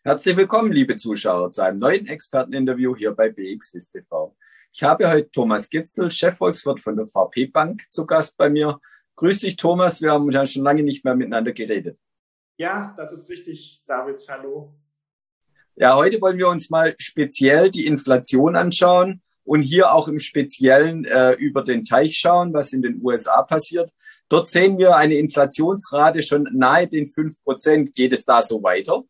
Herzlich willkommen, liebe Zuschauer, zu einem neuen Experteninterview hier bei BXWIST TV. Ich habe heute Thomas Gitzel, Chefvolkswirt von der VP Bank, zu Gast bei mir. Grüß dich, Thomas. Wir haben ja schon lange nicht mehr miteinander geredet. Ja, das ist richtig, David. Hallo. Ja, heute wollen wir uns mal speziell die Inflation anschauen und hier auch im Speziellen über den Teich schauen, was in den USA passiert. Dort sehen wir eine Inflationsrate schon nahe den 5%. Geht es da so weiter?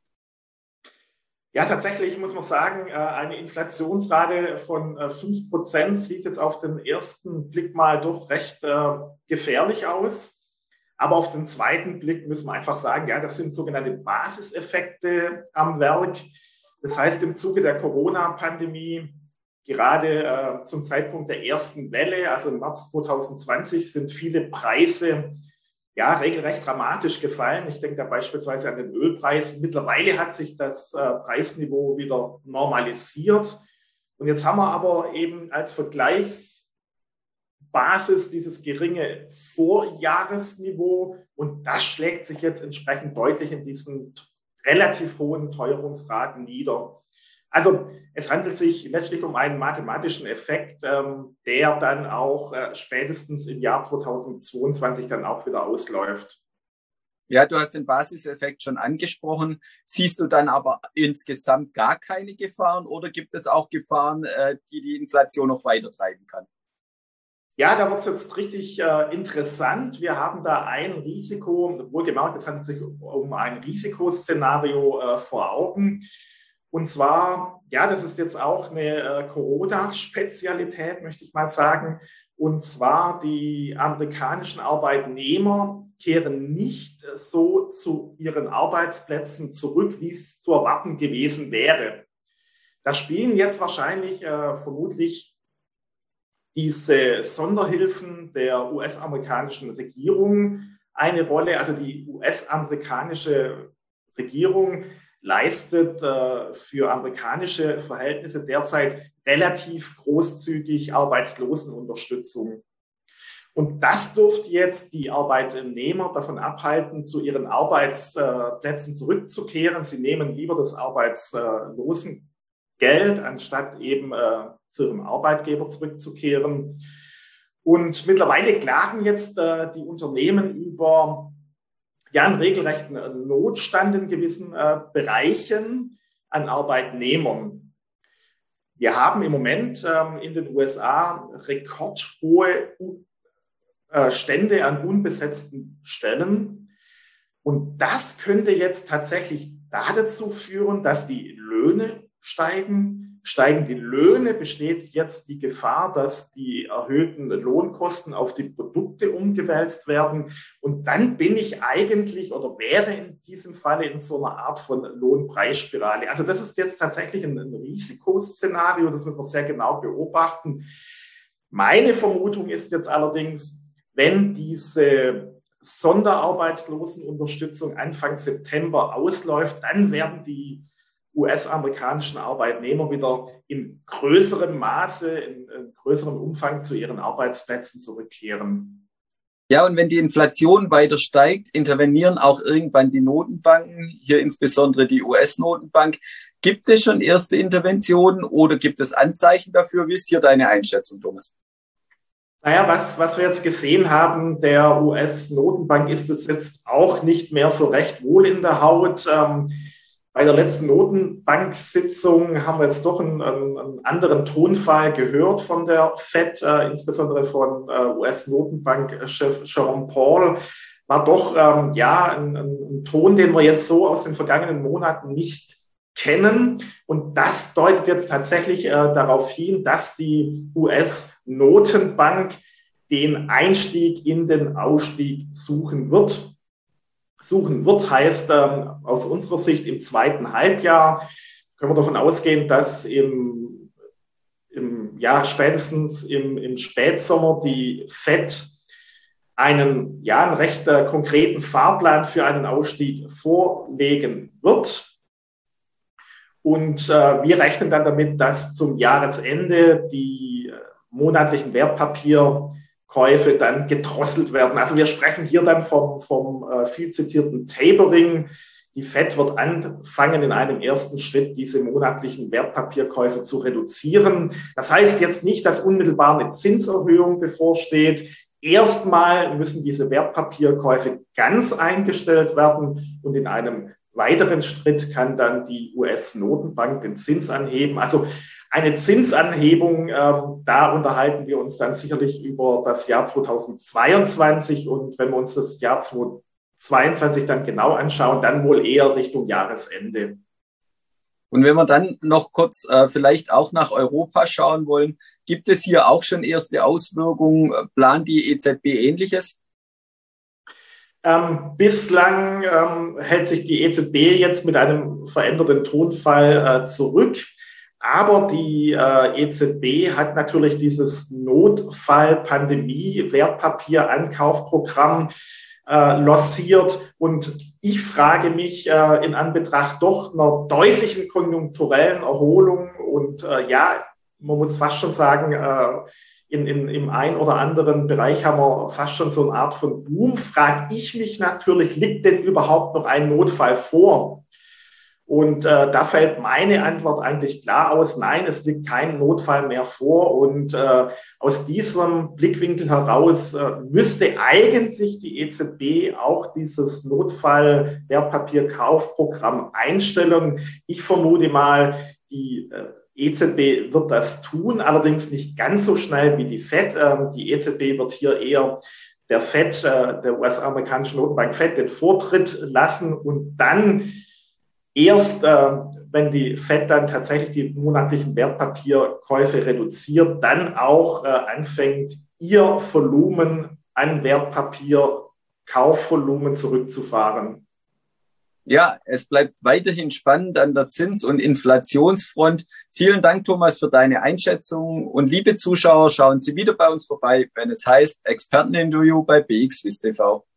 Ja, tatsächlich muss man sagen, eine Inflationsrate von 5% sieht jetzt auf den ersten Blick mal doch recht gefährlich aus. Aber auf den zweiten Blick müssen wir einfach sagen, ja, das sind sogenannte Basiseffekte am Werk. Das heißt, im Zuge der Corona-Pandemie, gerade zum Zeitpunkt der ersten Welle, also im März 2020, sind viele Preise ja regelrecht dramatisch gefallen. Ich denke da beispielsweise an den Ölpreis. Mittlerweile hat sich das Preisniveau wieder normalisiert. Und jetzt haben wir aber eben als Vergleichsbasis dieses geringe Vorjahresniveau. Und das schlägt sich jetzt entsprechend deutlich in diesen relativ hohen Teuerungsraten nieder. Also es handelt sich letztlich um einen mathematischen Effekt, der dann auch spätestens im Jahr 2022 dann auch wieder ausläuft. Ja, du hast den Basiseffekt schon angesprochen. Siehst du dann aber insgesamt gar keine Gefahren oder gibt es auch Gefahren, die die Inflation noch weiter treiben kann? Ja, da wird es jetzt richtig interessant. Wir haben da ein Risiko, wohlgemerkt, es handelt sich um ein Risikoszenario vor Augen. Und zwar, ja, das ist jetzt auch eine Corona-Spezialität, möchte ich mal sagen. Und zwar, die amerikanischen Arbeitnehmer kehren nicht so zu ihren Arbeitsplätzen zurück, wie es zu erwarten gewesen wäre. Da spielen jetzt wahrscheinlich vermutlich diese Sonderhilfen der US-amerikanischen Regierung eine Rolle. Also die US-amerikanische Regierung leistet für amerikanische Verhältnisse derzeit relativ großzügig Arbeitslosenunterstützung. Und das dürfte jetzt die Arbeitnehmer davon abhalten, zu ihren Arbeitsplätzen zurückzukehren. Sie nehmen lieber das Arbeitslosengeld, anstatt eben zu ihrem Arbeitgeber zurückzukehren. Und mittlerweile klagen jetzt die Unternehmen über einen regelrechten Notstand in gewissen Bereichen an Arbeitnehmern. Wir haben im Moment in den USA rekordhohe Stände an unbesetzten Stellen. Und das könnte jetzt tatsächlich dazu führen, dass die Löhne steigen. Steigen die Löhne, besteht jetzt die Gefahr, dass die erhöhten Lohnkosten auf die Produkte umgewälzt werden. Und dann bin ich eigentlich oder wäre in diesem Falle in so einer Art von Lohnpreisspirale. Also das ist jetzt tatsächlich ein Risikoszenario, das müssen wir sehr genau beobachten. Meine Vermutung ist jetzt allerdings, wenn diese Sonderarbeitslosenunterstützung Anfang September ausläuft, dann werden die US-amerikanischen Arbeitnehmer wieder in größerem Maße, in größerem Umfang zu ihren Arbeitsplätzen zurückkehren. Ja, und wenn die Inflation weiter steigt, intervenieren auch irgendwann die Notenbanken, hier insbesondere die US-Notenbank. Gibt es schon erste Interventionen oder gibt es Anzeichen dafür? Wie ist hier deine Einschätzung, Thomas? Naja, was wir jetzt gesehen haben, der US-Notenbank ist es jetzt auch nicht mehr so recht wohl in der Haut. Bei der letzten Notenbank-Sitzung haben wir jetzt doch einen anderen Tonfall gehört von der FED, insbesondere von US-Notenbankchef Jerome Powell. War doch ein Ton, den wir jetzt so aus den vergangenen Monaten nicht kennen. Und das deutet jetzt tatsächlich darauf hin, dass die US-Notenbank den Einstieg in den Ausstieg suchen wird. Suchen wird heißt aus unserer Sicht im zweiten Halbjahr können wir davon ausgehen, dass spätestens im Spätsommer die FED einen recht konkreten Fahrplan für einen Ausstieg vorlegen wird. Und wir rechnen dann damit, dass zum Jahresende die monatlichen Wertpapierkäufe dann gedrosselt werden. Also wir sprechen hier dann vom viel zitierten Tapering Die Fed wird anfangen, in einem ersten Schritt diese monatlichen Wertpapierkäufe zu reduzieren. Das heißt jetzt nicht, dass unmittelbar eine Zinserhöhung bevorsteht. Erstmal müssen diese Wertpapierkäufe ganz eingestellt werden und in einem weiteren Schritt kann dann die US-Notenbank den Zins anheben. Also eine Zinsanhebung, da unterhalten wir uns dann sicherlich über das Jahr 2022 und wenn wir uns das Jahr 2022 dann genau anschauen, dann wohl eher Richtung Jahresende. Und wenn wir dann noch kurz vielleicht auch nach Europa schauen wollen, gibt es hier auch schon erste Auswirkungen? Plant die EZB Ähnliches? Bislang hält sich die EZB jetzt mit einem veränderten Tonfall zurück. Aber die EZB hat natürlich dieses Notfall-Pandemie-Wertpapier-Ankaufprogramm lanciert. Und ich frage mich in Anbetracht doch einer deutlichen konjunkturellen Erholung und ja, man muss fast schon sagen, im einen oder anderen Bereich haben wir fast schon so eine Art von Boom. Frage ich mich natürlich, liegt denn überhaupt noch ein Notfall vor? Und da fällt meine Antwort eigentlich klar aus. Nein, es liegt kein Notfall mehr vor. Und aus diesem Blickwinkel heraus müsste eigentlich die EZB auch dieses Notfall-Wertpapierkaufprogramm einstellen. Ich vermute mal, die EZB wird das tun, allerdings nicht ganz so schnell wie die Fed. Die EZB wird hier eher der Fed, der US-amerikanischen Notenbank Fed, den Vortritt lassen und dann erst, wenn die Fed dann tatsächlich die monatlichen Wertpapierkäufe reduziert, dann auch anfängt, ihr Volumen an Wertpapierkaufvolumen zurückzufahren. Ja, es bleibt weiterhin spannend an der Zins- und Inflationsfront. Vielen Dank, Thomas, für deine Einschätzung. Und liebe Zuschauer, schauen Sie wieder bei uns vorbei, wenn es heißt Experteninterview bei BXWIST TV.